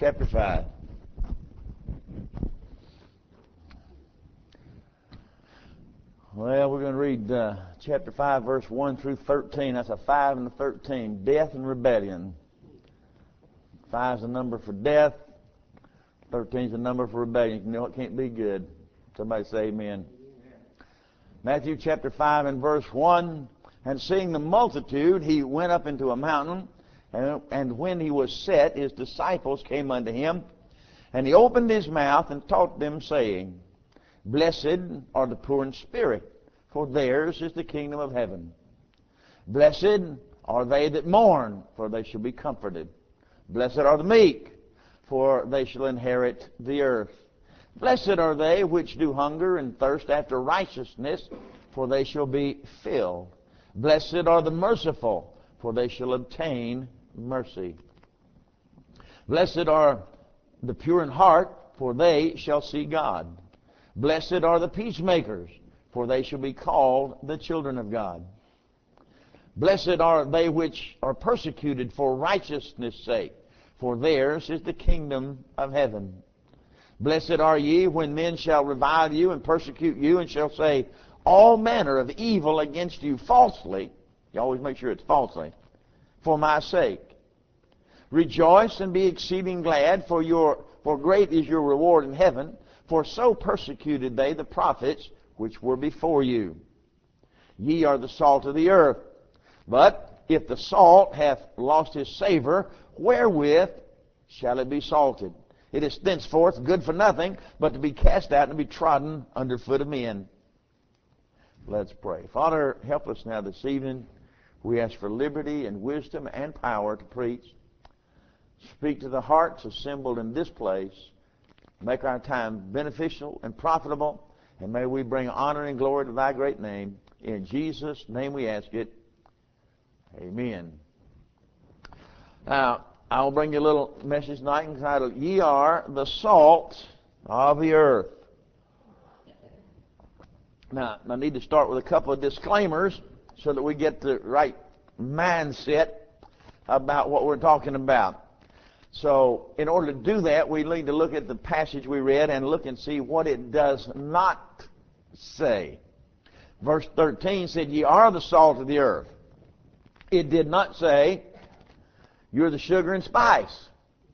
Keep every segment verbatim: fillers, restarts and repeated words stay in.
chapter five. Well, we're going to read uh, chapter five, verse one through thirteen. That's a five and a thirteen. Death and rebellion. Five is the number for death. Thirteen is the number for rebellion. You know it can't be good. Somebody say amen. Matthew chapter five and verse one. And seeing the multitude, he went up into a mountain. And, and when he was set, his disciples came unto him. And he opened his mouth and taught them, saying, Blessed are the poor in spirit, for theirs is the kingdom of heaven. Blessed are they that mourn, for they shall be comforted. Blessed are the meek, for they shall inherit the earth. Blessed are they which do hunger and thirst after righteousness, for they shall be filled. Blessed are the merciful, for they shall obtain mercy. Blessed are the pure in heart, for they shall see God. Blessed are the peacemakers, for they shall be called the children of God. Blessed are they which are persecuted for righteousness' sake, for theirs is the kingdom of heaven. Blessed are ye when men shall revile you and persecute you, and shall say all manner of evil against you falsely. You always make sure it's falsely. For my sake. Rejoice and be exceeding glad, for your for great is your reward in heaven. For so persecuted they the prophets which were before you. Ye are the salt of the earth. But if the salt hath lost his savor, wherewith shall it be salted? It is thenceforth good for nothing, but to be cast out and to be trodden under foot of men. Let's pray. Father, help us now this evening. We ask for liberty and wisdom and power to preach. Speak to the hearts assembled in this place. Make our time beneficial and profitable. And may we bring honor and glory to thy great name. In Jesus' name we ask it. Amen. Now, I'll bring you a little message tonight entitled, Ye are the salt of the earth. Now, I need to start with a couple of disclaimers so that we get the right mindset about what we're talking about. So, in order to do that, we need to look at the passage we read and look and see what it does not say. Verse thirteen said, Ye are the salt of the earth. It did not say, you're the sugar and spice.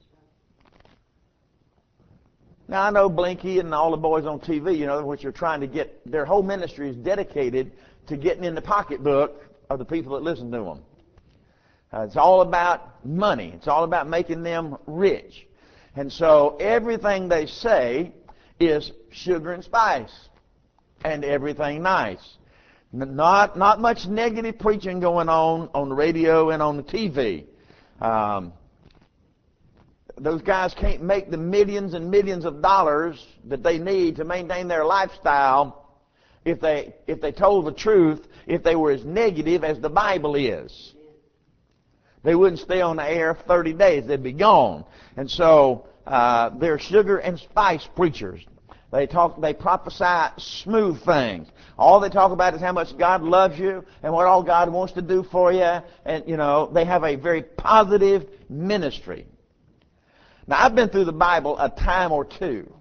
Now, I know Blinky and all the boys on T V, you know, which are trying to get, their whole ministry is dedicated to getting in the pocketbook of the people that listen to them. Uh, it's all about money. It's all about making them rich. And so everything they say is sugar and spice and everything nice. Not, not much negative preaching going on on the radio and on the T V. Um, those guys can't make the millions and millions of dollars that they need to maintain their lifestyle if they, if they told the truth, if they were as negative as the Bible is. They wouldn't stay on the air thirty days. They'd be gone. And so uh, they're sugar and spice preachers. They talk, they prophesy smooth things. All they talk about is how much God loves you and what all God wants to do for you. And, you know, they have a very positive ministry. Now, I've been through the Bible a time or two.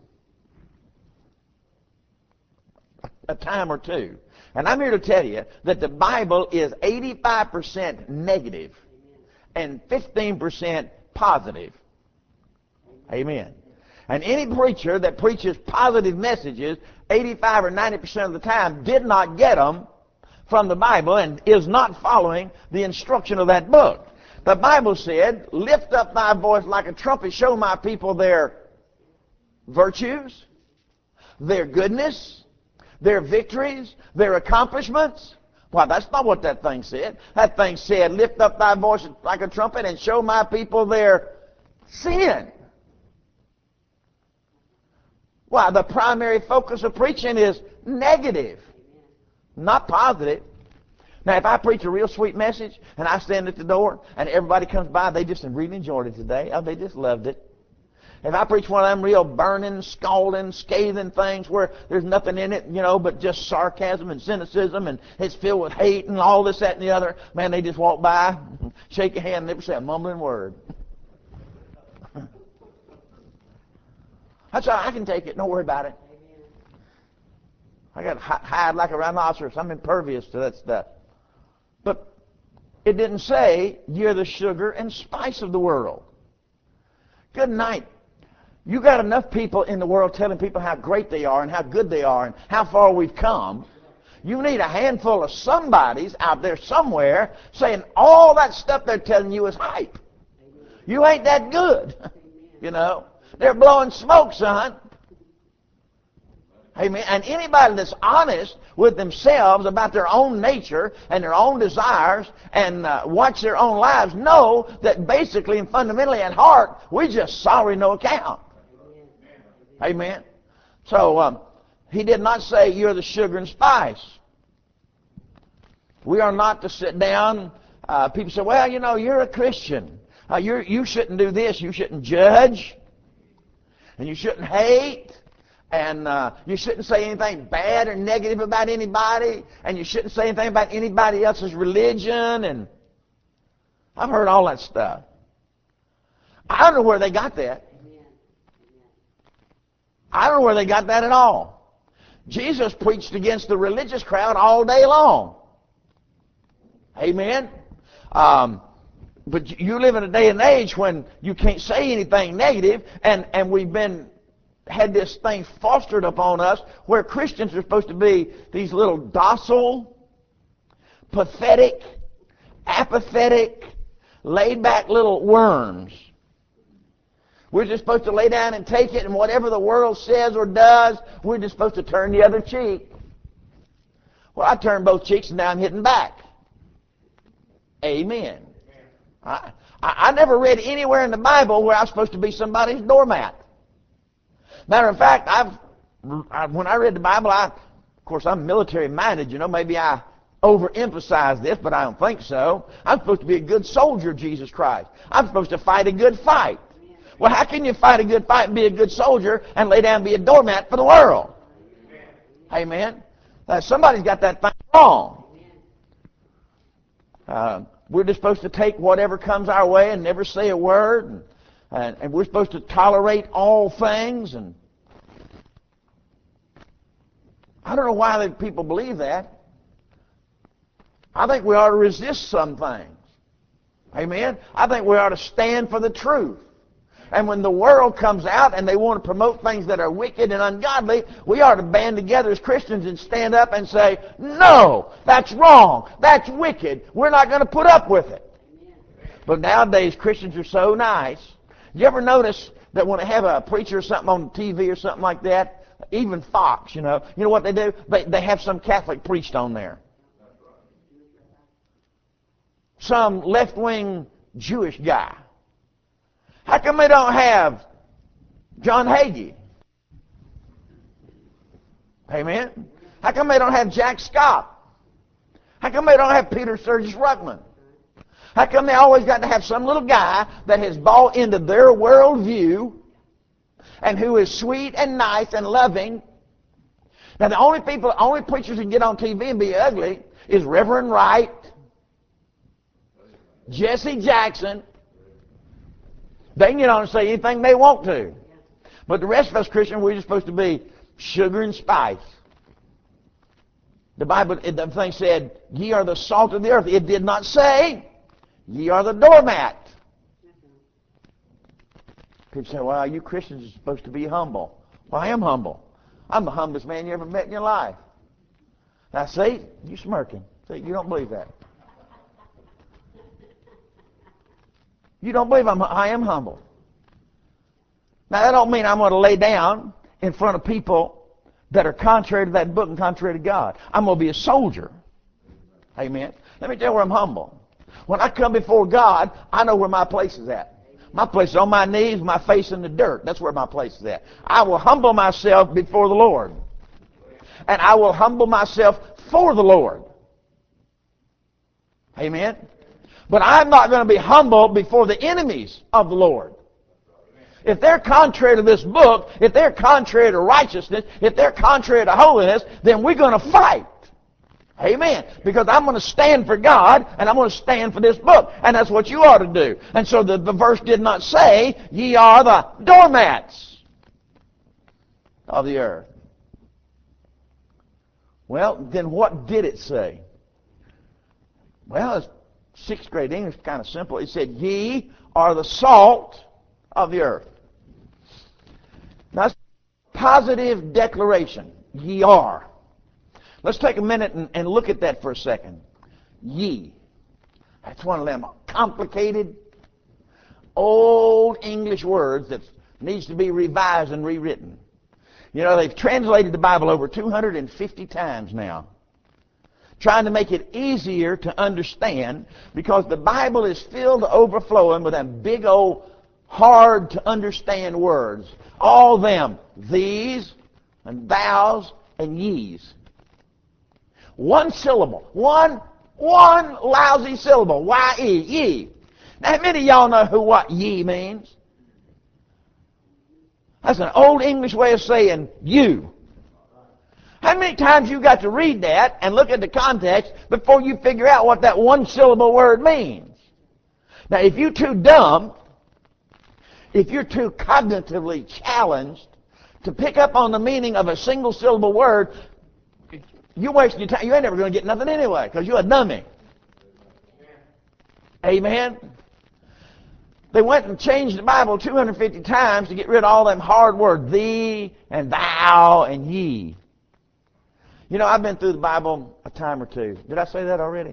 A time or two. And I'm here to tell you that the Bible is eighty-five percent negative and fifteen percent positive. Amen. And any preacher that preaches positive messages eighty-five or ninety percent of the time did not get them from the Bible and is not following the instruction of that book. The Bible said, lift up thy voice like a trumpet, show my people their virtues, their goodness, their victories, their accomplishments. Why, that's not what that thing said. That thing said, lift up thy voice like a trumpet and show my people their sin. Why, the primary focus of preaching is negative, not positive. Now, if I preach a real sweet message and I stand at the door and everybody comes by, they just really enjoyed it today. Oh, they just loved it. If I preach one of them real burning, scalding, scathing things where there's nothing in it, you know, but just sarcasm and cynicism and it's filled with hate and all this, that, and the other, man, they just walk by, shake your hand, and never say a mumbling word. That's all right, I can take it. Don't worry about it. I got to hide like a rhinoceros. I'm impervious to that stuff. But it didn't say you're the sugar and spice of the world. Good night. You got enough people in the world telling people how great they are and how good they are and how far we've come. You need a handful of somebodies out there somewhere saying all that stuff they're telling you is hype. You ain't that good. You know, they're blowing smoke, son. Amen. And anybody that's honest with themselves about their own nature and their own desires and uh, watch their own lives know that basically and fundamentally at heart, we just sorry no account. Amen. So um, he did not say you're the sugar and spice. We are not to sit down. Uh, people say, well, you know, you're a Christian. Uh, you're, you shouldn't do this. You shouldn't judge. And you shouldn't hate. And uh, you shouldn't say anything bad or negative about anybody. And you shouldn't say anything about anybody else's religion. And I've heard all that stuff. I don't know where they got that. I don't know where they got that at all. Jesus preached against the religious crowd all day long. Amen? Um, but you live in a day and age when you can't say anything negative, and, and we've been had this thing fostered upon us where Christians are supposed to be these little docile, pathetic, apathetic, laid-back little worms. We're just supposed to lay down and take it, and whatever the world says or does, we're just supposed to turn the other cheek. Well, I turned both cheeks, and now I'm hitting back. Amen. I, I, I never read anywhere in the Bible where I'm supposed to be somebody's doormat. Matter of fact, I've I, when I read the Bible, I, of course, I'm military-minded. You know, maybe I overemphasize this, but I don't think so. I'm supposed to be a good soldier of Jesus Christ. I'm supposed to fight a good fight. Well, how can you fight a good fight and be a good soldier and lay down and be a doormat for the world? Amen. Uh, somebody's got that thing wrong. Uh, we're just supposed to take whatever comes our way and never say a word, and, and, and we're supposed to tolerate all things. And I don't know why the people believe that. I think we ought to resist some things. Amen. I think we ought to stand for the truth. And when the world comes out and they want to promote things that are wicked and ungodly, we ought to band together as Christians and stand up and say, no, that's wrong, that's wicked, we're not going to put up with it. But nowadays Christians are so nice. You ever notice that when they have a preacher or something on T V or something like that, even Fox, you know, you know what they do? They, they have some Catholic priest on there. Some left-wing Jewish guy. How come they don't have John Hagee? Amen? How come they don't have Jack Scott? How come they don't have Peter Sturgis Ruckman? How come they always got to have some little guy that has bought into their worldview and who is sweet and nice and loving? Now, the only people, only preachers who can get on T V and be ugly is Reverend Wright, Jesse Jackson. They can get on and say anything they want to. But the rest of us Christians, we're just supposed to be sugar and spice. The Bible, the thing said, ye are the salt of the earth. It did not say, ye are the doormat. People say, well, you Christians are supposed to be humble. Well, I am humble. I'm the humblest man you ever met in your life. Now, see, you smirking. See, you don't believe that. You don't believe I'm, I am humble. Now, that don't mean I'm going to lay down in front of people that are contrary to that book and contrary to God. I'm going to be a soldier. Amen. Let me tell you where I'm humble. When I come before God, I know where my place is at. My place is on my knees, my face in the dirt. That's where my place is at. I will humble myself before the Lord. And I will humble myself for the Lord. Amen. But I'm not going to be humble before the enemies of the Lord. If they're contrary to this book, if they're contrary to righteousness, if they're contrary to holiness, then we're going to fight. Amen. Because I'm going to stand for God, and I'm going to stand for this book. And that's what you ought to do. And so the, the verse did not say, ye are the doormats. of the earth. Well, then what did it say? Well, it's sixth grade English, kind of simple. It said, ye are the salt of the earth. Now, that's a positive declaration. Ye are. Let's take a minute and, and look at that for a second. Ye. That's one of them complicated, old English words that needs to be revised and rewritten. You know, they've translated the Bible over two hundred fifty times now, trying to make it easier to understand, because the Bible is filled to overflowing with them big old hard to understand words. All them, these and thous and ye's. One syllable. One, one lousy syllable. Y-E, ye. Now, how many of y'all know who what ye means? That's an old English way of saying you. How many times you got to read that and look at the context before you figure out what that one syllable word means? Now, if you're too dumb, if you're too cognitively challenged to pick up on the meaning of a single syllable word, you're wasting your time. You ain't never going to get nothing anyway, because you're a dummy. Amen? They went and changed the Bible two hundred fifty times to get rid of all them hard words, thee and thou and ye. You know, I've been through the Bible a time or two. Did I say that already?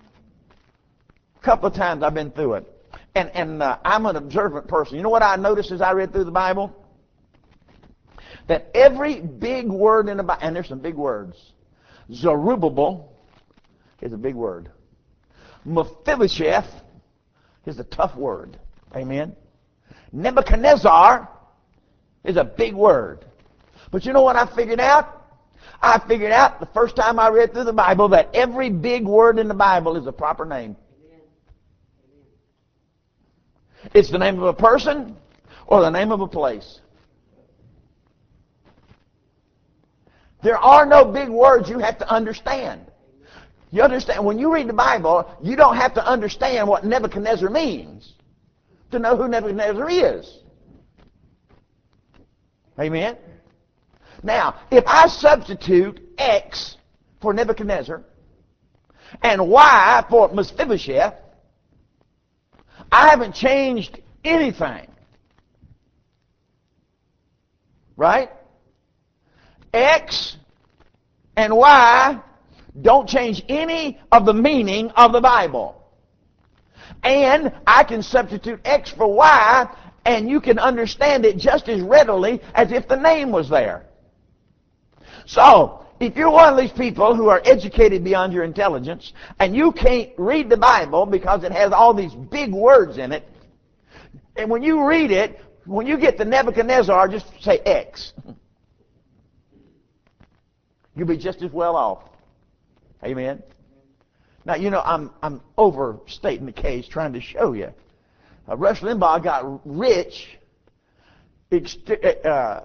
A couple of times I've been through it. And, and uh, I'm an observant person. You know what I noticed as I read through the Bible? That every big word in the Bible, and there's some big words. Zerubbabel is a big word. Mephibosheth is a tough word. Amen? Nebuchadnezzar is a big word. But you know what I figured out? I figured out the first time I read through the Bible that every big word in the Bible is a proper name. It's the name of a person or the name of a place. There are no big words you have to understand. You understand, when you read the Bible, you don't have to understand what Nebuchadnezzar means to know who Nebuchadnezzar is. Amen? Now, if I substitute X for Nebuchadnezzar and Y for Mephibosheth, I haven't changed anything. Right? X and Y don't change any of the meaning of the Bible. And I can substitute X for Y, and you can understand it just as readily as if the name was there. So, if you're one of these people who are educated beyond your intelligence, and you can't read the Bible because it has all these big words in it, and when you read it, when you get to Nebuchadnezzar, just say X. You'll be just as well off. Amen? Now, you know, I'm I'm overstating the case, trying to show you. Uh, Rush Limbaugh got rich uh, uh,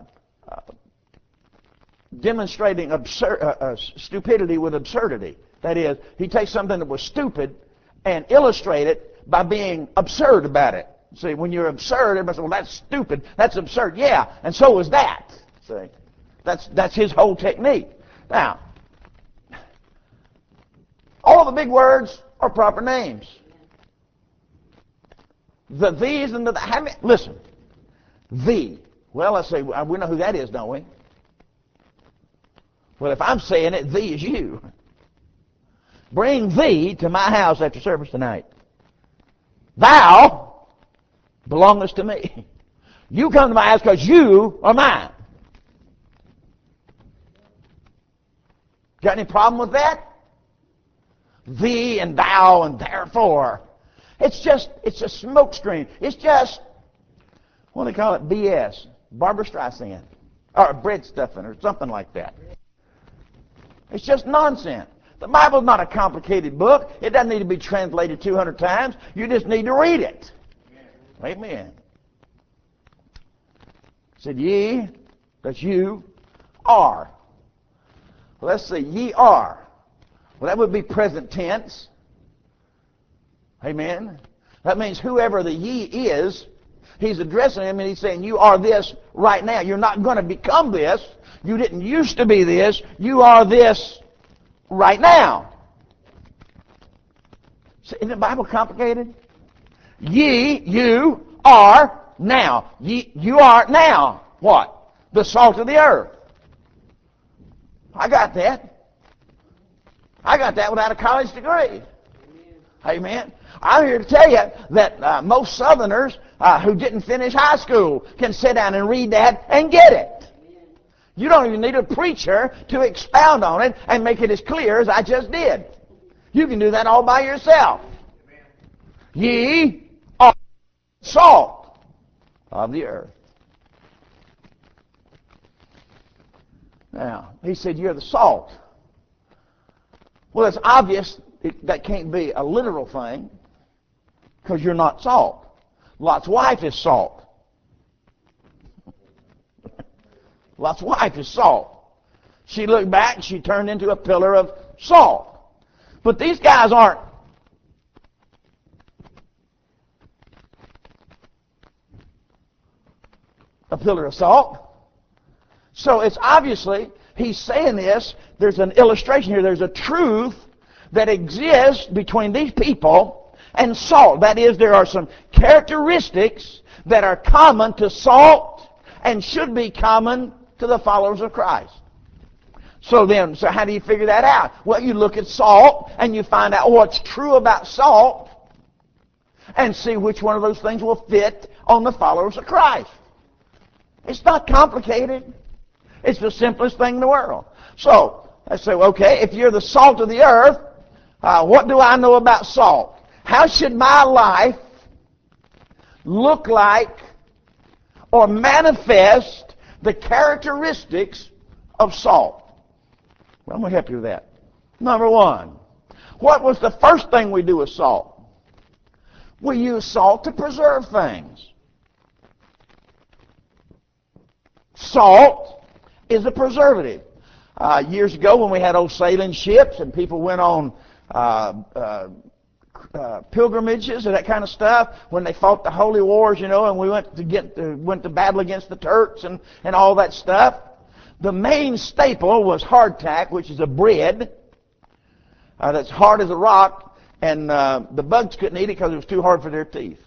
demonstrating absurd, uh, uh, stupidity with absurdity. That is, he takes something that was stupid and illustrate it by being absurd about it. See, when you're absurd, everybody says, well, that's stupid, that's absurd. Yeah, and so was that. See, that's, that's his whole technique. Now, all the big words are proper names. The these and the, the how many, listen, thee. Well, let's say, we know who that is, don't we? Well, if I'm saying it, thee is you. Bring thee to my house after service tonight. Thou belongest to me. You come to my house because you are mine. Got any problem with that? Thee and thou and therefore. It's just, it's a smoke screen. It's just, what do they call it? B S. Barbra Streisand. Or bread stuffing or something like that. It's just nonsense. The Bible's not a complicated book. It doesn't need to be translated two hundred times. You just need to read it. Amen. Said ye, that's you, are. Well, let's see, ye are. Well, that would be present tense. Amen. That means whoever the ye is He's addressing him and he's saying, you are this right now. You're not going to become this. You didn't used to be this. You are this right now. See, isn't the Bible complicated? Ye, you are now. Ye, you are now what? The salt of the earth. I got that. I got that without a college degree. Amen. I'm here to tell you that uh, most Southerners uh, who didn't finish high school can sit down and read that and get it. You don't even need a preacher to expound on it and make it as clear as I just did. You can do that all by yourself. Ye are salt of the earth. Now, he said, you're the salt. Well, it's obvious it, that can't be a literal thing because you're not salt. Lot's wife is salt. Lot's wife is salt. She looked back and she turned into a pillar of salt. But these guys aren't. A pillar of salt. So it's obviously, he's saying this, there's an illustration here, there's a truth that exists between these people and salt. That is, there are some characteristics that are common to salt and should be common to the followers of Christ. So then, so how do you figure that out? Well, you look at salt and you find out what's true about salt and see which one of those things will fit on the followers of Christ. It's not complicated. It's the simplest thing in the world. So, I say, okay, if you're the salt of the earth, uh, what do I know about salt? How should my life look like or manifest the characteristics of salt? Well, I'm going to help you with that. Number one, what was the first thing we do with salt? We use salt to preserve things. Salt is a preservative. Uh, years ago when we had old sailing ships and people went on uh, uh, uh, pilgrimages and that kind of stuff, when they fought the holy wars, you know, and we went to get to, went to battle against the Turks and, and all that stuff, the main staple was hardtack, which is a bread uh, that's hard as a rock, and uh, the bugs couldn't eat it because it was too hard for their teeth.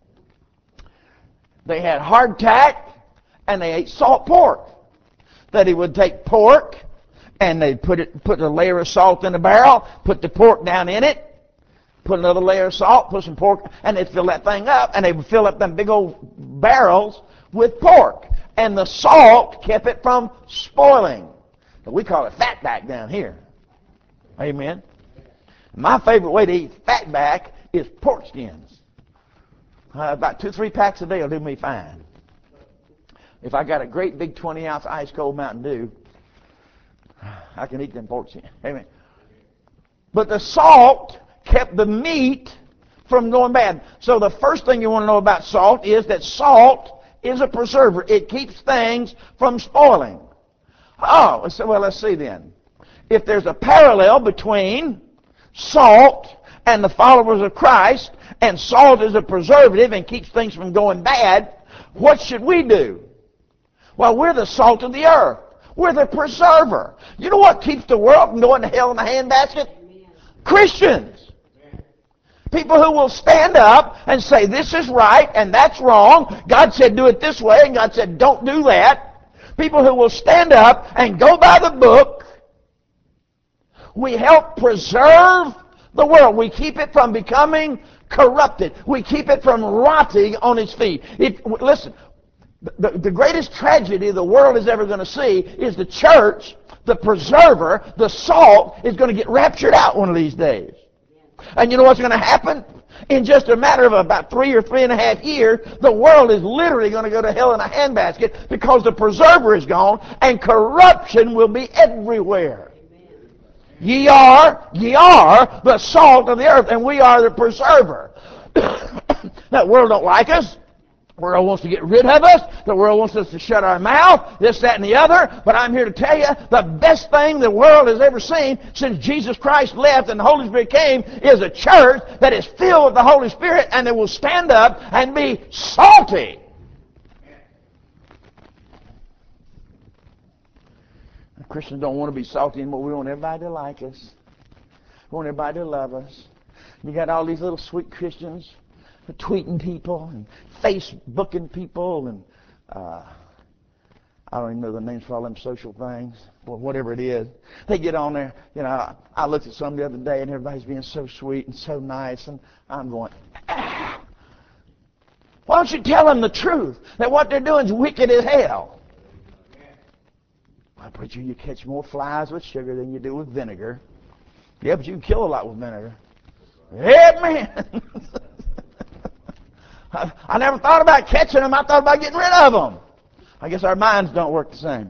They had hardtack, and they ate salt pork. That he would take pork, and they'd put it, put a layer of salt in a barrel, put the pork down in it, put another layer of salt, put some pork, and they'd fill that thing up, and they would fill up them big old barrels with pork. And the salt kept it from spoiling. We call it fatback down here. Amen. My favorite way to eat fatback is pork skins. Uh, about two, three packs a day will do me fine. If I got a great big twenty ounce ice cold Mountain Dew, I can eat them pork skins. Amen. But the salt kept the meat from going bad. So the first thing you want to know about salt is that salt is a preserver. It keeps things from spoiling. Oh, so well, let's see then. If there's a parallel between salt and the followers of Christ, and salt is a preservative and keeps things from going bad, what should we do? Well, we're the salt of the earth. We're the preserver. You know what keeps the world from going to hell in a handbasket? Christians. People who will stand up and say this is right and that's wrong. God said do it this way and God said don't do that. People who will stand up and go by the book. We help preserve the world. We keep it from becoming corrupted. We keep it from rotting on its feet. If, listen, the, the greatest tragedy the world is ever going to see is the church, the preserver, the salt, is going to get raptured out one of these days. And you know what's going to happen? In just a matter of about three or three and a half years, the world is literally going to go to hell in a handbasket because the preserver is gone and corruption will be everywhere. Ye are, ye are the salt of the earth, and we are the preserver. That world don't like us. The world wants to get rid of us. The world wants us to shut our mouth, this, that, and the other. But I'm here to tell you, the best thing the world has ever seen since Jesus Christ left and the Holy Spirit came is a church that is filled with the Holy Spirit and that will stand up and be salty. Christians don't want to be salty anymore. We want everybody to like us. We want everybody to love us. You got all these little sweet Christians tweeting people and Facebooking people and uh, I don't even know the names for all them social things, or whatever it is. They get on there. You know, I, I looked at some the other day, and everybody's being so sweet and so nice, and I'm going, ah. Why don't you tell them the truth, that what they're doing is wicked as hell? Well, preacher, you catch more flies with sugar than you do with vinegar. Yeah, but you can kill a lot with vinegar. Yeah, man. I, I never thought about catching them. I thought about getting rid of them. I guess our minds don't work the same.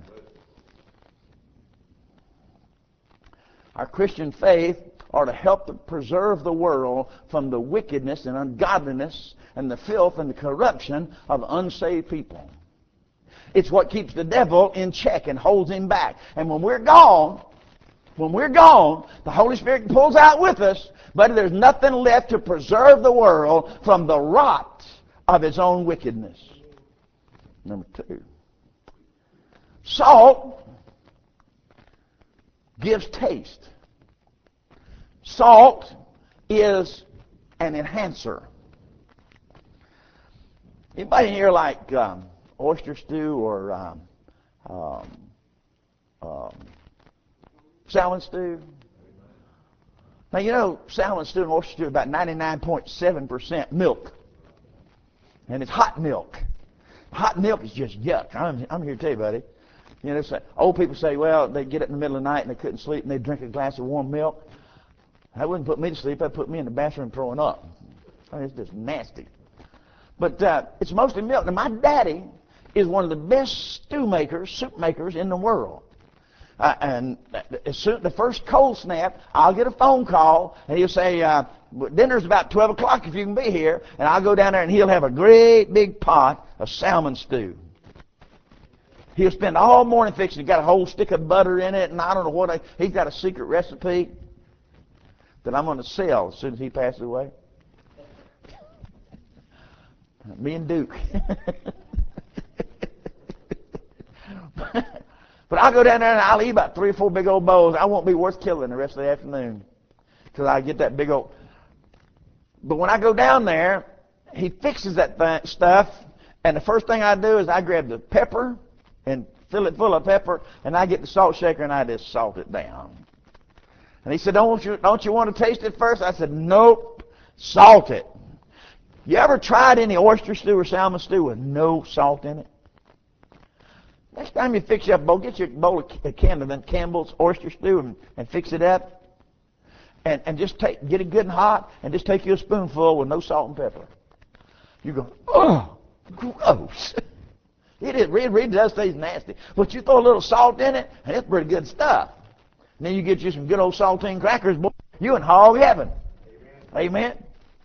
Our Christian faith are to help to preserve the world from the wickedness and ungodliness and the filth and the corruption of unsaved people. It's what keeps the devil in check and holds him back. And when we're gone, when we're gone, the Holy Spirit pulls out with us, but there's nothing left to preserve the world from the rot of its own wickedness. Number two, salt gives taste. Salt is an enhancer. Anybody here like um, oyster stew or um, um, um, salmon stew? Now, you know, salmon stew and oyster stew are about ninety-nine point seven percent milk. And it's hot milk. Hot milk is just yuck. I'm, I'm here to tell you, buddy. You know, so old people say, well, they get up in the middle of the night and they couldn't sleep and they drink a glass of warm milk. That wouldn't put me to sleep. That'd put me in the bathroom throwing up. I mean, it's just nasty. But uh, it's mostly milk. Now, my daddy is one of the best stew makers, soup makers in the world. Uh, and as soon the first cold snap, I'll get a phone call, and he'll say, uh, dinner's about twelve o'clock if you can be here. And I'll go down there, and he'll have a great big pot of salmon stew. He'll spend all morning fixing it. He's got a whole stick of butter in it, and I don't know what. I, he's got a secret recipe that I'm going to sell as soon as he passes away. Me and Duke. But I'll go down there and I'll eat about three or four big old bowls. I won't be worth killing the rest of the afternoon because I get that big old. But when I go down there, he fixes that th- stuff, and the first thing I do is I grab the pepper and fill it full of pepper, and I get the salt shaker and I just salt it down. And he said, "Don't you don't you want to taste it first?" I said, "Nope, salt it." You ever tried any oyster stew or salmon stew with no salt in it? Next time you fix you up a bowl, get your bowl of Campbell, Campbell's oyster stew and, and fix it up. And, and just take, get it good and hot, and just take you a spoonful with no salt and pepper. You go, oh, gross. It, is, it really does taste nasty. But you throw a little salt in it, and it's pretty good stuff. And then you get you some good old saltine crackers, boy, you in hog heaven. Amen.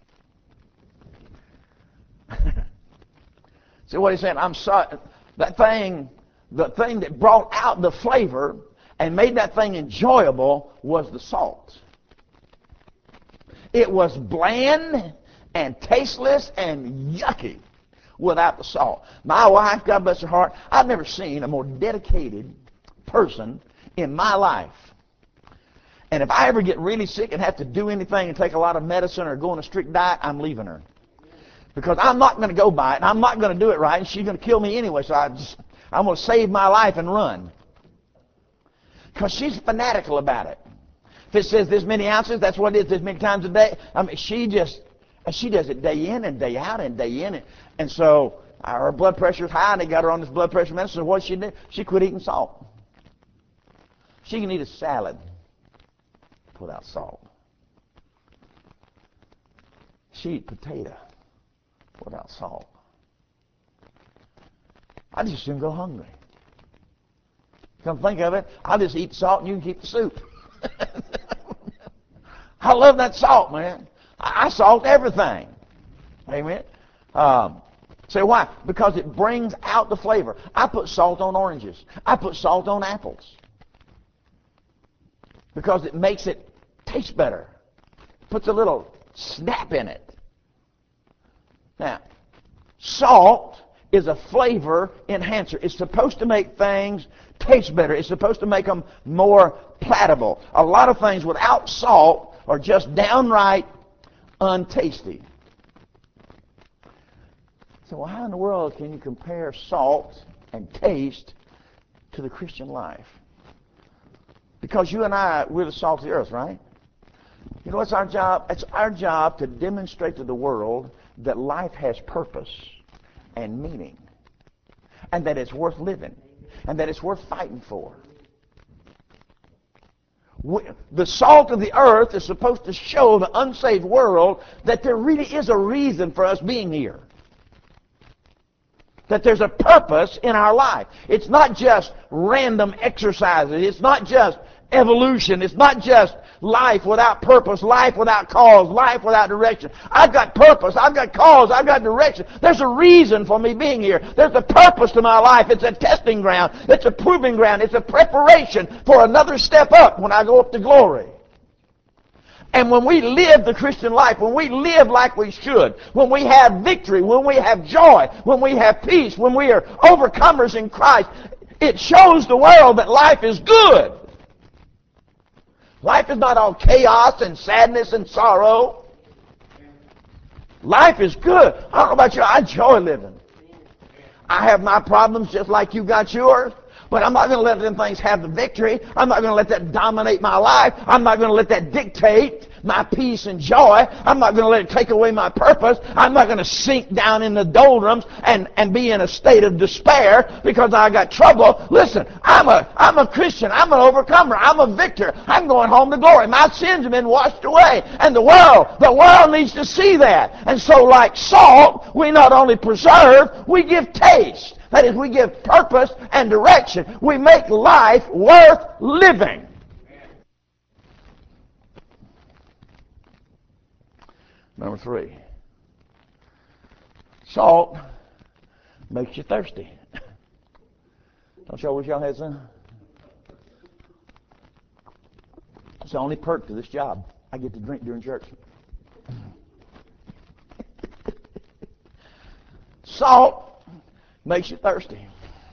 Amen? See what he's saying? I'm sorry. That thing... The thing that brought out the flavor and made that thing enjoyable was the salt. It was bland and tasteless and yucky without the salt. My wife, God bless her heart, I've never seen a more dedicated person in my life. And if I ever get really sick and have to do anything and take a lot of medicine or go on a strict diet, I'm leaving her. Because I'm not going to go by it, and I'm not going to do it right, and she's going to kill me anyway, so I just... I'm going to save my life and run. Because she's fanatical about it. If it says this many ounces, that's what it is, this many times a day. I mean, she just, she does it day in and day out and day in. And, and so her blood pressure is high, and they got her on this blood pressure medicine. So what she did? She quit eating salt. She can eat a salad without salt. She eat potato without salt. I just soon go hungry. Come think of it, I'll just eat salt and you can keep the soup. I love that salt, man. I, I salt everything. Amen. Um, say why? Because it brings out the flavor. I put salt on oranges. I put salt on apples. Because it makes it taste better. Puts a little snap in it. Now, salt is a flavor enhancer. It's supposed to make things taste better. It's supposed to make them more palatable. A lot of things without salt are just downright untasty. So well, how in the world can you compare salt and taste to the Christian life? Because you and I, we're the salt of the earth, right? You know what's our job? It's our job to demonstrate to the world that life has purpose and meaning, and that it's worth living, and that it's worth fighting for. We, the salt of the earth is supposed to show the unsaved world that there really is a reason for us being here. That there's a purpose in our life. It's not just random exercises. It's not just evolution. It's not just life without purpose, life without cause, life without direction. I've got purpose. I've got cause. I've got direction. There's a reason for me being here. There's a purpose to my life. It's a testing ground. It's a proving ground. It's a preparation for another step up when I go up to glory. And when we live the Christian life, when we live like we should, when we have victory, when we have joy, when we have peace, when we are overcomers in Christ, it shows the world that life is good. Life is not all chaos and sadness and sorrow. Life is good. I don't know about you, I enjoy living. I have my problems just like you got yours. But I'm not going to let them things have the victory. I'm not going to let that dominate my life. I'm not going to let that dictate my peace and joy. I'm not going to let it take away my purpose. I'm not going to sink down in the doldrums and, and be in a state of despair because I got trouble. Listen, I'm a, I'm a Christian. I'm an overcomer. I'm a victor. I'm going home to glory. My sins have been washed away. And the world, the world needs to see that. And so like salt, we not only preserve, we give taste. That is, we give purpose and direction. We make life worth living. Number three. Salt makes you thirsty. Don't y'all wish y'all had some? It's the only perk to this job. I get to drink during church. Salt makes you thirsty.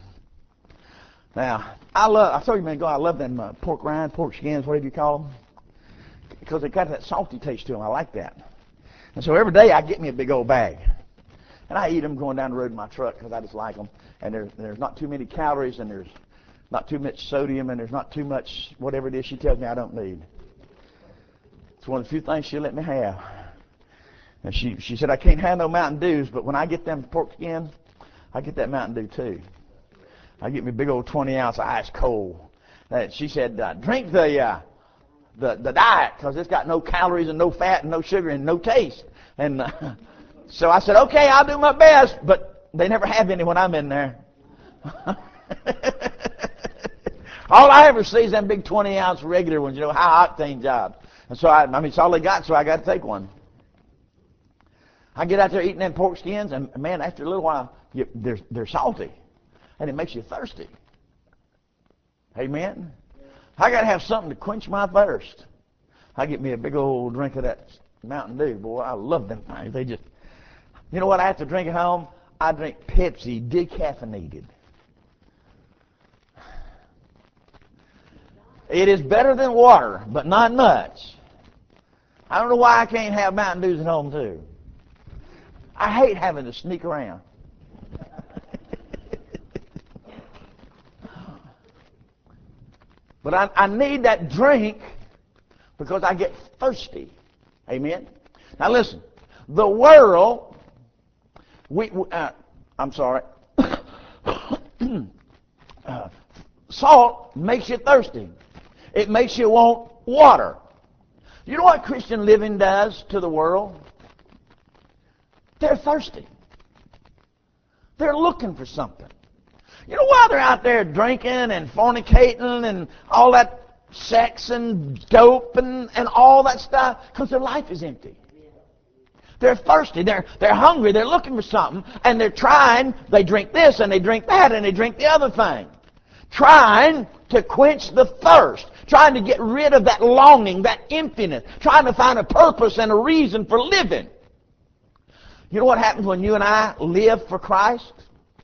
Now, I love, I told you a minute ago, I love them uh, pork rinds, pork skins, whatever you call them, because they got that salty taste to them. I like that. And so every day I get me a big old bag. And I eat them going down the road in my truck because I just like them. And there's, there's not too many calories, and there's not too much sodium, and there's not too much whatever it is she tells me I don't need. It's one of the few things she'll let me have. And she, she said, I can't have no Mountain Dews, but when I get them pork skins, I get that Mountain Dew too. I get me a big old twenty ounce ice cold. Uh, she said, uh, drink the, uh, the the diet because it's got no calories and no fat and no sugar and no taste. And uh, so I said, okay, I'll do my best, but they never have any when I'm in there. All I ever see is them big twenty ounce regular ones, you know, high octane jobs. And so I, I mean, it's all they got, so I got to take one. I get out there eating them pork skins, and man, after a little while, you, they're, they're salty, and it makes you thirsty. Amen? I got to have something to quench my thirst. I get me a big old drink of that Mountain Dew. Boy, I love them things. They just, you know what I have to drink at home? I drink Pepsi decaffeinated. It is better than water, but not much. I don't know why I can't have Mountain Dews at home, too. I hate having to sneak around. But I, I need that drink because I get thirsty. Amen? Now listen, the world, we, uh, I'm sorry, uh, salt makes you thirsty. It makes you want water. You know what Christian living does to the world? They're thirsty. They're looking for something. You know why they're out there drinking and fornicating and all that sex and dope and, and all that stuff? Because their life is empty. They're thirsty. They're, they're hungry. They're looking for something. And they're trying. They drink this and they drink that and they drink the other thing. Trying to quench the thirst. Trying to get rid of that longing, that emptiness. Trying to find a purpose and a reason for living. You know what happens when you and I live for Christ?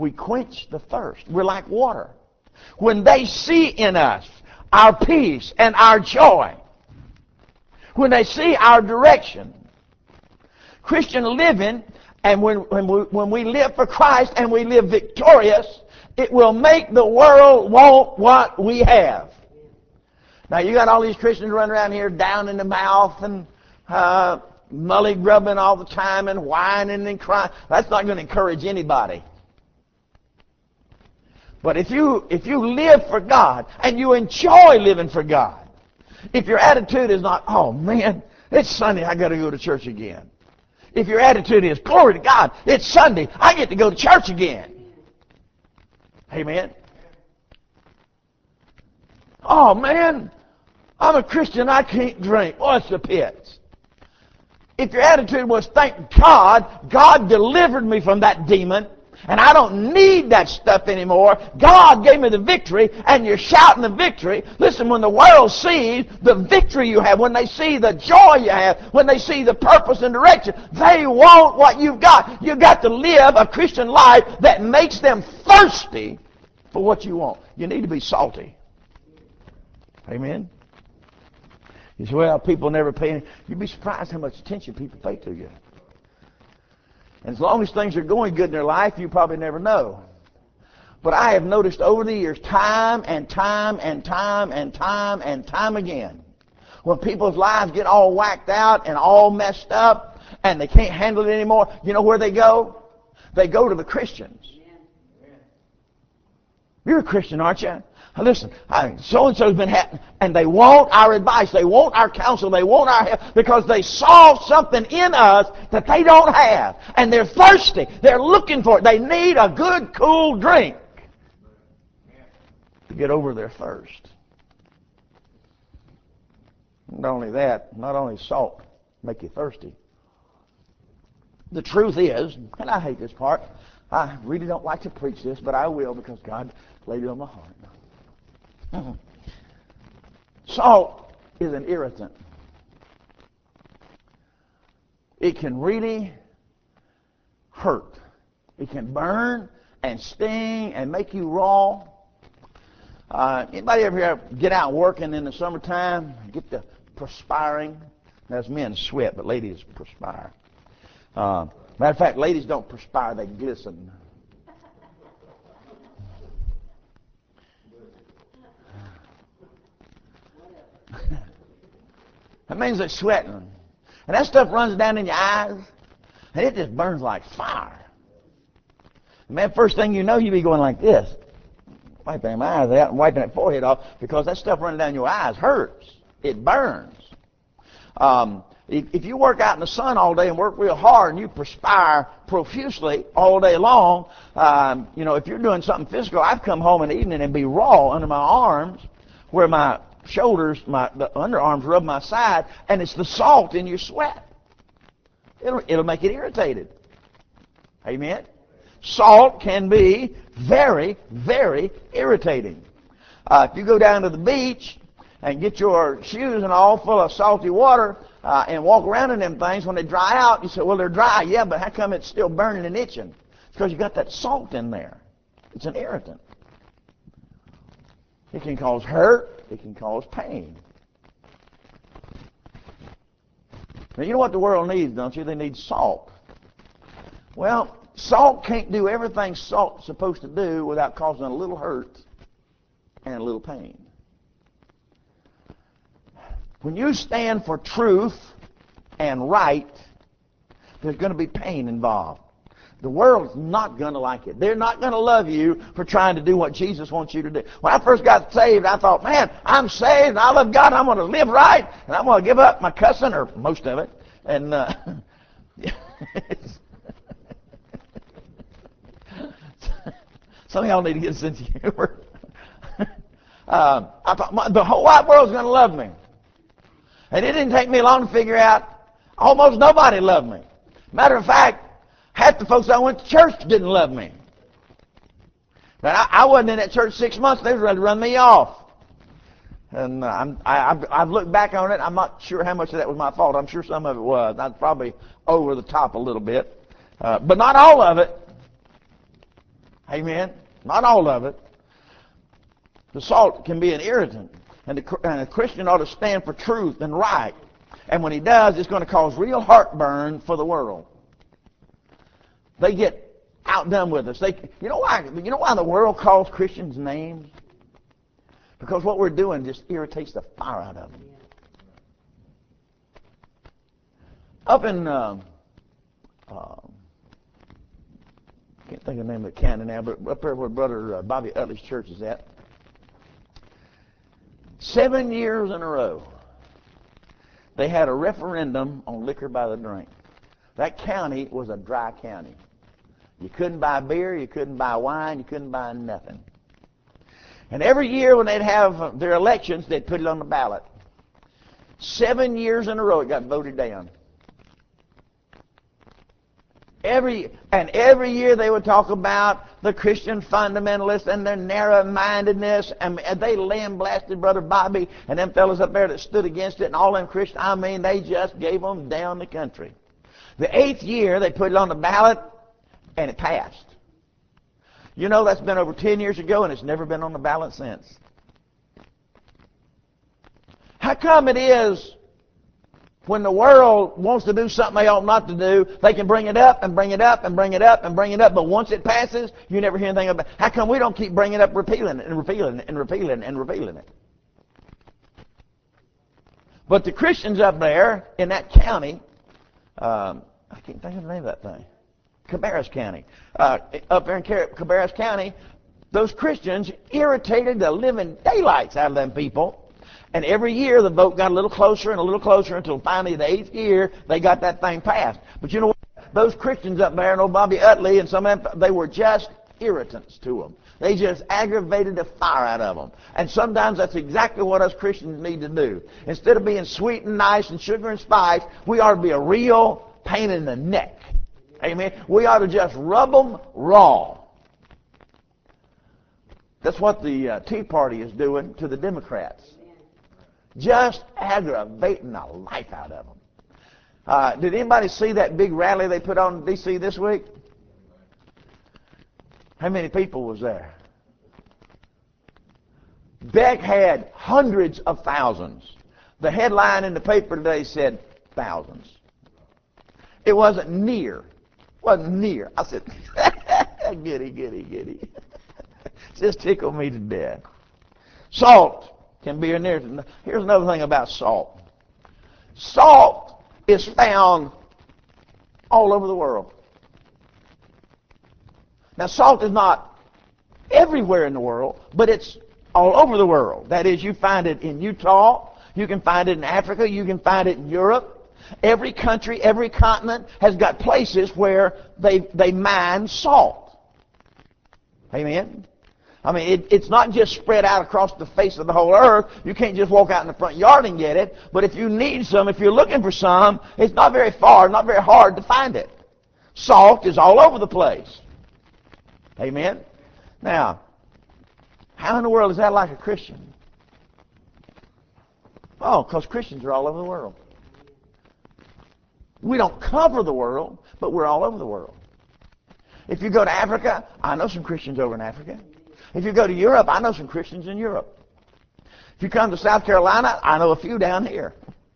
we quench the thirst. We're like water. When they see in us our peace and our joy, when they see our direction, Christian living, and when, when, we, when we live for Christ and we live victorious, it will make the world want what we have. Now, you got all these Christians running around here down in the mouth and uh, mully grubbing all the time and whining and crying. That's not going to encourage anybody. But if you if you live for God and you enjoy living for God, if your attitude is not, oh man, it's Sunday, I got to go to church again. If your attitude is, glory to God, it's Sunday, I get to go to church again. Amen. Oh man, I'm a Christian, I can't drink. What's the pits? If your attitude was, thank God, God delivered me from that demon, and I don't need that stuff anymore. God gave me the victory, and you're shouting the victory. Listen, when the world sees the victory you have, when they see the joy you have, when they see the purpose and direction, they want what you've got. You've got to live a Christian life that makes them thirsty for what you want. You need to be salty. Amen? You say, well, people never pay any. You'd be surprised how much attention people pay to you. And as long as things are going good in their life, you probably never know. But I have noticed over the years, time and time and time and time and time again, when people's lives get all whacked out and all messed up and they can't handle it anymore, you know where they go? They go to the Christians. You're a Christian, aren't you? Now listen, so-and-so's been happening, and they want our advice, they want our counsel, they want our help, because they saw something in us that they don't have. And they're thirsty. They're looking for it. They need a good, cool drink to get over their thirst. Not only that, not only salt make you thirsty. The truth is, and I hate this part, I really don't like to preach this, but I will because God laid it on my heart. Mm-hmm. Salt is an irritant. It can really hurt. It can burn and sting and make you raw. Uh, anybody ever get out working in the summertime, get the perspiring? That's men sweat, but ladies perspire. Uh, matter of fact, ladies don't perspire, they glisten. That means they're sweating. And that stuff runs down in your eyes, and it just burns like fire. Man, first thing you know, you be going like this. Wiping my eyes out and wiping that forehead off, because that stuff running down your eyes hurts. It burns. Um, if, if you work out in the sun all day and work real hard and you perspire profusely all day long, um, you know, if you're doing something physical, I've come home in the evening and be raw under my arms where my shoulders, my the underarms rub my side, and it's the salt in your sweat. It'll, it'll make it irritated. Amen? Salt can be very, very irritating. Uh, if you go down to the beach and get your shoes and all full of salty water uh, and walk around in them things, when they dry out, you say, well, they're dry. Yeah, but how come it's still burning and itching? It's because you got that salt in there. It's an irritant. It can cause hurt. It can cause pain. Now, you know what the world needs, don't you? They need salt. Well, salt can't do everything salt's supposed to do without causing a little hurt and a little pain. When you stand for truth and right, there's going to be pain involved. The world's not going to like it. They're not going to love you for trying to do what Jesus wants you to do. When I first got saved, I thought, man, I'm saved, and I love God, I'm going to live right, and I'm going to give up my cussing, or most of it. And uh, some of y'all need to get a sense of humor. uh, I thought, my, the whole wide world's going to love me. And it didn't take me long to figure out almost nobody loved me. Matter of fact, half the folks I went to church didn't love me. But I, I wasn't in that church six months. They was ready to run me off. And uh, I'm, I, I've, I've looked back on it. I'm not sure how much of that was my fault. I'm sure some of it was. I was probably over the top a little bit. Uh, but not all of it. Amen? Not all of it. The salt can be an irritant. And, the, and a Christian ought to stand for truth and right. And when he does, it's going to cause real heartburn for the world. They get outdone with us. They, you know why? You know why the world calls Christians names? Because what we're doing just irritates the fire out of them. Up in, uh, uh, can't think of the name of the county now, but up there where Brother uh, Bobby Utley's church is at, seven years in a row, they had a referendum on liquor by the drink. That county was a dry county. You couldn't buy beer, you couldn't buy wine, you couldn't buy nothing. And every year when they'd have their elections, they'd put it on the ballot. Seven years in a row, it got voted down. Every and every year they would talk about the Christian fundamentalists and their narrow-mindedness, and, and they lambasted Brother Bobby and them fellows up there that stood against it, and all them Christians. I mean, they just gave them down the country. The eighth year they put it on the ballot, and it passed. You know, that's been over ten years ago, and it's never been on the ballot since. How come it is when the world wants to do something they ought not to do, they can bring it up and bring it up and bring it up and bring it up, but once it passes, you never hear anything about it? How come we don't keep bringing it up, repealing it and repealing it and repealing it and repealing it? But the Christians up there in that county, um, I can't think of the name of that thing, Cabarrus County, uh, up there in Cabarrus County, those Christians irritated the living daylights out of them people. And every year the vote got a little closer and a little closer until finally the eighth year they got that thing passed. But you know what? Those Christians up there, and old Bobby Utley and some of them, they were just irritants to them. They just aggravated the fire out of them. And sometimes that's exactly what us Christians need to do. Instead of being sweet and nice and sugar and spice, we ought to be a real pain in the neck. Amen? We ought to just rub them raw. That's what the uh, Tea Party is doing to the Democrats. Just aggravating the life out of them. Uh, did anybody see that big rally they put on in D C this week? How many people was there? Beck had hundreds of thousands. The headline in the paper today said thousands. It wasn't near. Wasn't near. I said, giddy, giddy, giddy. Just tickled me to death. Salt can be near. Here's another thing about salt. Salt is found all over the world. Now, salt is not everywhere in the world, but it's all over the world. That is, you find it in Utah, you can find it in Africa, you can find it in Europe. Every country, every continent has got places where they, they mine salt. Amen? I mean, it, it's not just spread out across the face of the whole earth. You can't just walk out in the front yard and get it. But if you need some, if you're looking for some, it's not very far, not very hard to find it. Salt is all over the place. Amen? Now, how in the world is that like a Christian? Oh, because Christians are all over the world. We don't cover the world, but we're all over the world. If you go to Africa, I know some Christians over in Africa. If you go to Europe, I know some Christians in Europe. If you come to South Carolina, I know a few down here.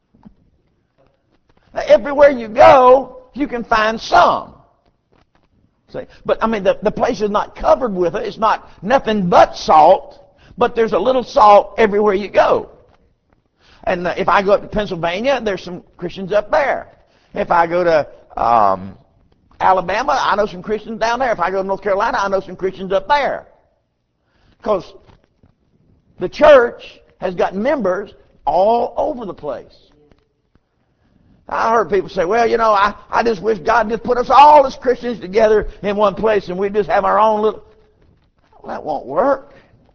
Now, everywhere you go, you can find some. See? But, I mean, the, the place is not covered with it. It's not nothing but salt, but there's a little salt everywhere you go. And uh, if I go up to Pennsylvania, there's some Christians up there. If I go to um, Alabama, I know some Christians down there. If I go to North Carolina, I know some Christians up there. Because the church has got members all over the place. I heard people say, well, you know, I, I just wish God just put us all as Christians together in one place and we just have our own little... Well, that won't work.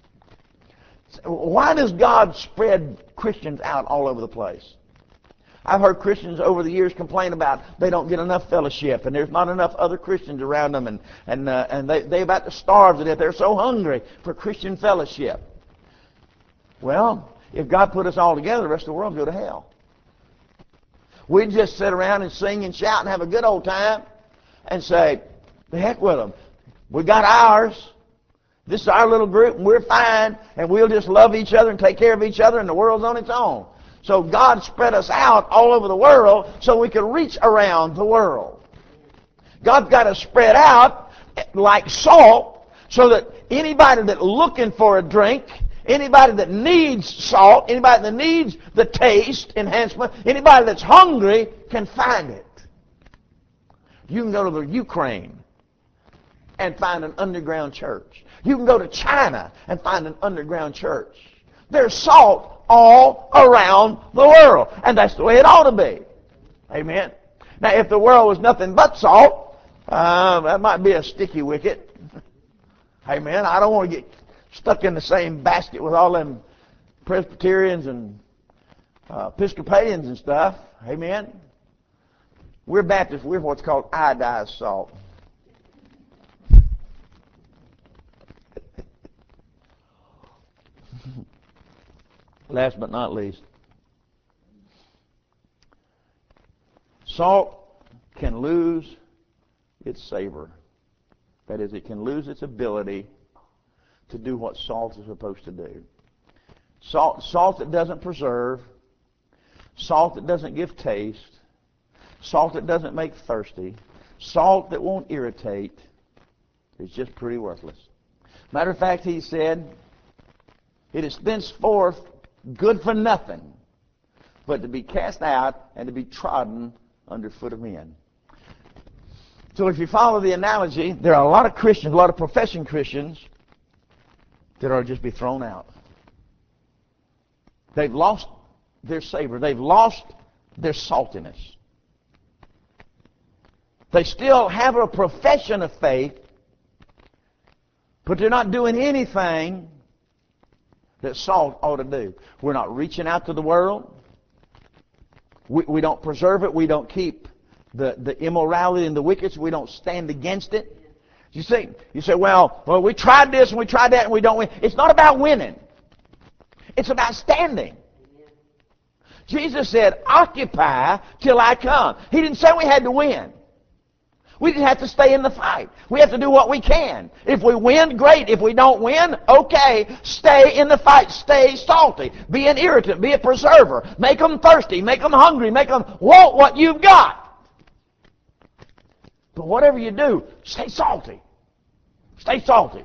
Why does God spread Christians out all over the place? I've heard Christians over the years complain about they don't get enough fellowship and there's not enough other Christians around them, and and uh, and they they're about to starve to death. They're so hungry for Christian fellowship. Well, if God put us all together, the rest of the world would go to hell. We'd just sit around and sing and shout and have a good old time and say, the heck with them. We got ours. This is our little group, and we're fine, and we'll just love each other and take care of each other, and the world's on its own. So God spread us out all over the world so we could reach around the world. God's got us spread out like salt so that anybody that's looking for a drink, anybody that needs salt, anybody that needs the taste enhancement, anybody that's hungry can find it. You can go to the Ukraine and find an underground church. You can go to China and find an underground church. There's salt all around the world, and that's the way it ought to be. Amen. Now, if the world was nothing but salt, uh, that might be a sticky wicket. Amen. I don't want to get stuck in the same basket with all them Presbyterians and uh, Episcopalians and stuff. Amen. We're Baptists. We're what's called iodized salt. Last but not least, salt can lose its savor. That is, it can lose its ability to do what salt is supposed to do. Salt, salt that doesn't preserve, salt that doesn't give taste, salt that doesn't make thirsty, salt that won't irritate is just pretty worthless. Matter of fact, he said, it is thenceforth good for nothing but to be cast out and to be trodden under foot of men. So if you follow the analogy, there are a lot of Christians, a lot of professing Christians that are just be thrown out. They've lost their savor. They've lost their saltiness. They still have a profession of faith, but they're not doing anything that salt ought to do. We're not reaching out to the world. We, we don't preserve it. We don't keep the, the immorality and the wickedness. We don't stand against it. You see, you say, well, well, we tried this and we tried that and we don't win. It's not about winning. It's about standing. Jesus said, occupy till I come. He didn't say we had to win. We just have to stay in the fight. We have to do what we can. If we win, great. If we don't win, okay. Stay in the fight. Stay salty. Be an irritant. Be a preserver. Make them thirsty. Make them hungry. Make them want what you've got. But whatever you do, stay salty. Stay salty.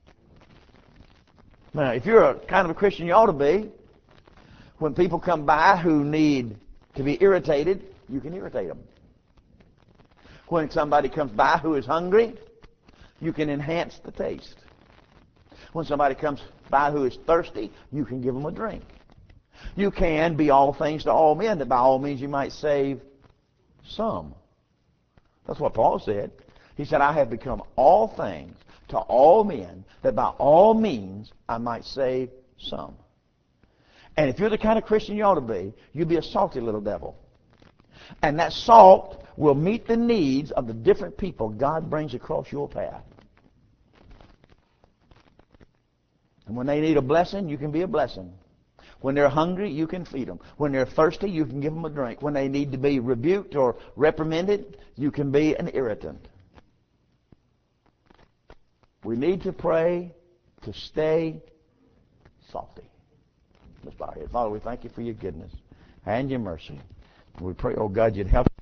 Now, if you're a kind of a Christian you ought to be, when people come by who need to be irritated, you can irritate them. When somebody comes by who is hungry, you can enhance the taste. When somebody comes by who is thirsty, you can give them a drink. You can be all things to all men, that by all means you might save some. That's what Paul said. He said, I have become all things to all men, that by all means I might save some. And if you're the kind of Christian you ought to be, you'll be a salty little devil. And that salt will meet the needs of the different people God brings across your path. And when they need a blessing, you can be a blessing. When they're hungry, you can feed them. When they're thirsty, you can give them a drink. When they need to be rebuked or reprimanded, you can be an irritant. We need to pray to stay salty. Let's bow our head. Father, we thank you for your goodness and your mercy. We pray, oh God, you'd help